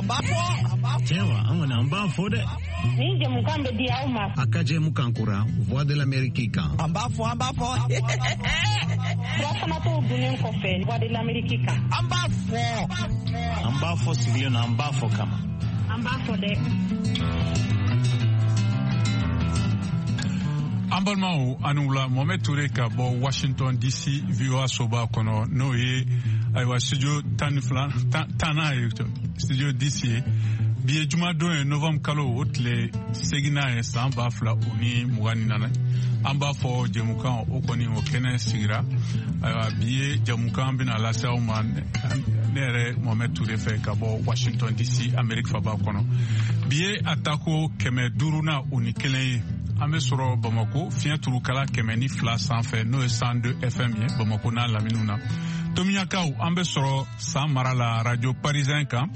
Tewa, amana amba fode. Ni je mukambe di auma. Akaje mukankura, Voix de l'Amérique kan. Amba fo. Rafana to bunen ko fe, Voix de l'Amérique kan. Amba fo sigile na amba fo kama. Amba fode. Ambalmao anula Mohamed Touré ka bo Washington DC VOA soba kono no ye aywa studio tana studio DC biye juma do novembre kalo otle segina e samba fla uni mugani nana amba fo jemukan okoni okene sigira aywa biye jemukan bina la sauma nere Mohamed Touré fe ka bo Washington DC Amerique fa ba kono biye atako keme duruna uni kele Ambe soro Bamako, fiyen turukala kemeni fla sanfɛ n'o ye 102 FM ye Bamako n'a laminuna. Tomiyakaw ambe soro san mara la radio parisien kan,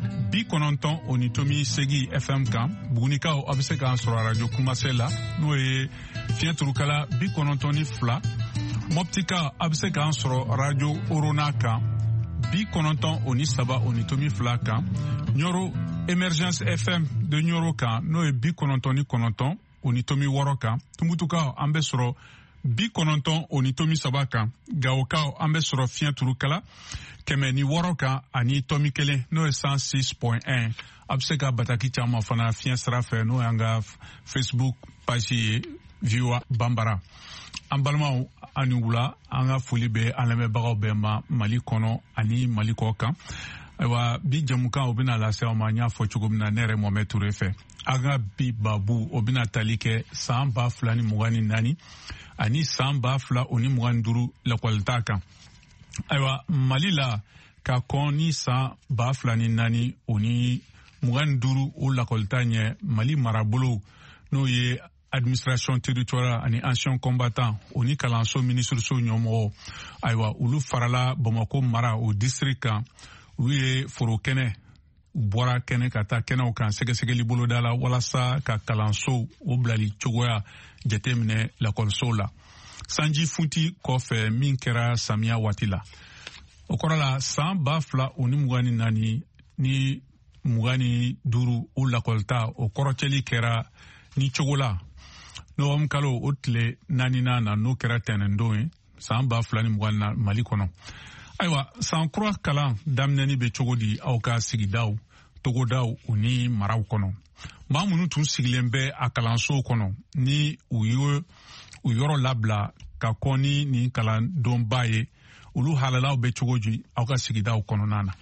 90 oni tomi segi FM kan, Bugunikaw a bɛ se k'an sɔrɔ radio Kumase la n'o ye fiyen turukala 92.2, Moptikaw a bɛ se k'an sɔrɔ radio Orona kan, 93 oni saba oni tomi fila kan, Nyoro Emergence FM de Nyoro kan n'o ye 99.9 onitomi woroka tumutuka ambe soro 90 onitomi sabaka gaoka ambe soro fiyen turukala kemeni woroka ani tomi kele no 106.1 abseka bataki chama fana fiyen srafe no anga Facebook page viwa bambara ambalma ani wula anga fulibe alame bagaw be ma Mali kono ani Mali koka aywa bi jamuka obina la sewa ma nya fo chugumna nere Mohamed Touré fe aga bi babu obina talike samba fulani mugani nani ani samba fula oni mugani duru la kwalitaka aywa Mali la ka koni samba fulani nani oni mugani duru o la kwalitanye Mali marabolo no ye administration territoriale ani ancien combattant oni kalanso ministre so nyomo aywa ulu farala Bamako mara au district kan uye foro kene bora kene kata kene o kan sɛgɛsɛgɛli bolo dala walasa ka kalanso o bilali cogoya jateminɛ lakɔliso la sanji funti kɔfɛ min kɛra samiya waati la o kɔrɔ la san 2024 ni 25 o lakɔlita o kɔrɔcɛli kɛra ni cogo la nɔgɔm kalo o tile 4 na n'o kɛra tɛnɛndon ye san 2024 Mali kɔnɔ ayiwa san kura kalan daminɛni bɛ cogo di aw ka sigidaw togodaw ni maraw kɔnɔ maa minnu tun sigilen bɛ a kalansow kɔnɔ ni u yɔrɔ labila ka kɔ ni kalandonba ye olu halalaw bɛ cogo di aw ka sigidaw kɔnɔna na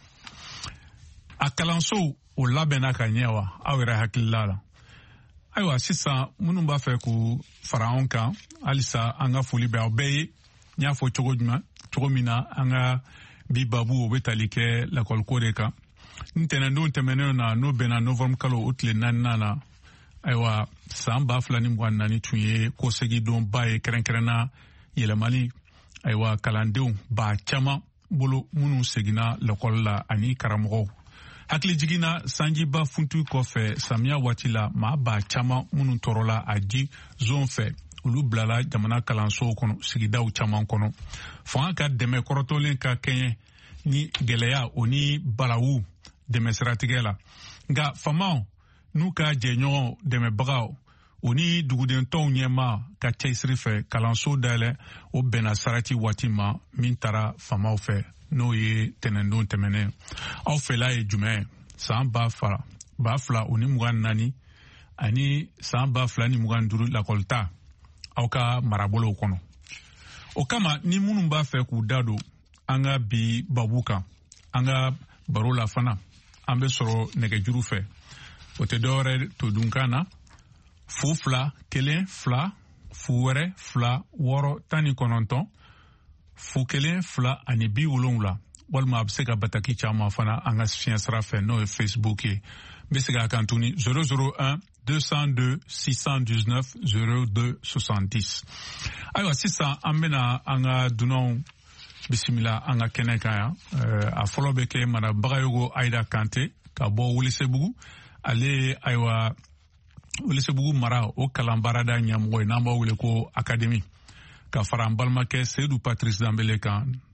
a kalansow o labɛnna ka ɲɛ wa aw yɛrɛ hakilila la ayiwa sisan minnu b'a fɛ k'u fara anw kan halisa an ka foli bɛ aw bɛɛ ye n y'a fɔ cogo min na an ka bi babu o bɛ tali kɛ lakɔliko de kan ntɛnɛndon tɛmɛnen na n'o bɛnna novembre kalo o tile 4 na ayiwa san 2024 tun ye kosegidonba ye kɛrɛnkɛrɛnna yɛlɛmali ayiwa kalandenw ba caman bolo minnu seginna lakɔli la ani karamɔgɔw hakili jiginna sanjiba funtu kɔfɛ samiya waati la maa ba caman minnu tɔɔrɔla a ji zone fɛ olu bilala jamana kalansow kɔnɔ sigidaw caman kɔnɔ fanga ka dɛmɛ kɔrɔtɔlen ka kɛɲɛ ni gɛlɛya o ni balawu dɛmɛ siratigɛ la nka famaw n'u ka jɛɲɔgɔn dɛmɛbagaw o ni dugudentɔw ɲɛma ka cɛsiri fɛ kalanso dayɛlɛ o bɛnna sarati waati ma min taara famaw fɛ n'o ye tɛnɛndon tɛmɛnen aw fɛla ye jumɛn san 2024 ani san 2025 lakɔlita aw ka marabolow kɔnɔ o kama ni minnu b'a fɛ k'u da don an ka bi babu kan an ka baro la fana an bɛ sɔrɔ nɛgɛjuru fɛ o tɛ dɔwɛrɛ to dunkan na 2 1 2 0 2 6 19 0 1 2 ani 70 walima a bɛ se ka bataki caman fana an ka fiɲɛ sira fɛ n'o ye Facebook ye n bɛ se k'a kan tuguni 001 202 619 02 70 ayiwa sisan an bɛna an ka dunanw bisimila an ka kɛnɛ kan yan a fɔlɔ bɛ kɛ Bagayogo Aida Kante ka bɔ Welesebugu ale ayiwa Welesebugu mara o kalanbaarada ɲɛmɔgɔ ye n'an b'a wele ko Académie ka fara an balimakɛ Seydou Patrice Dembele kan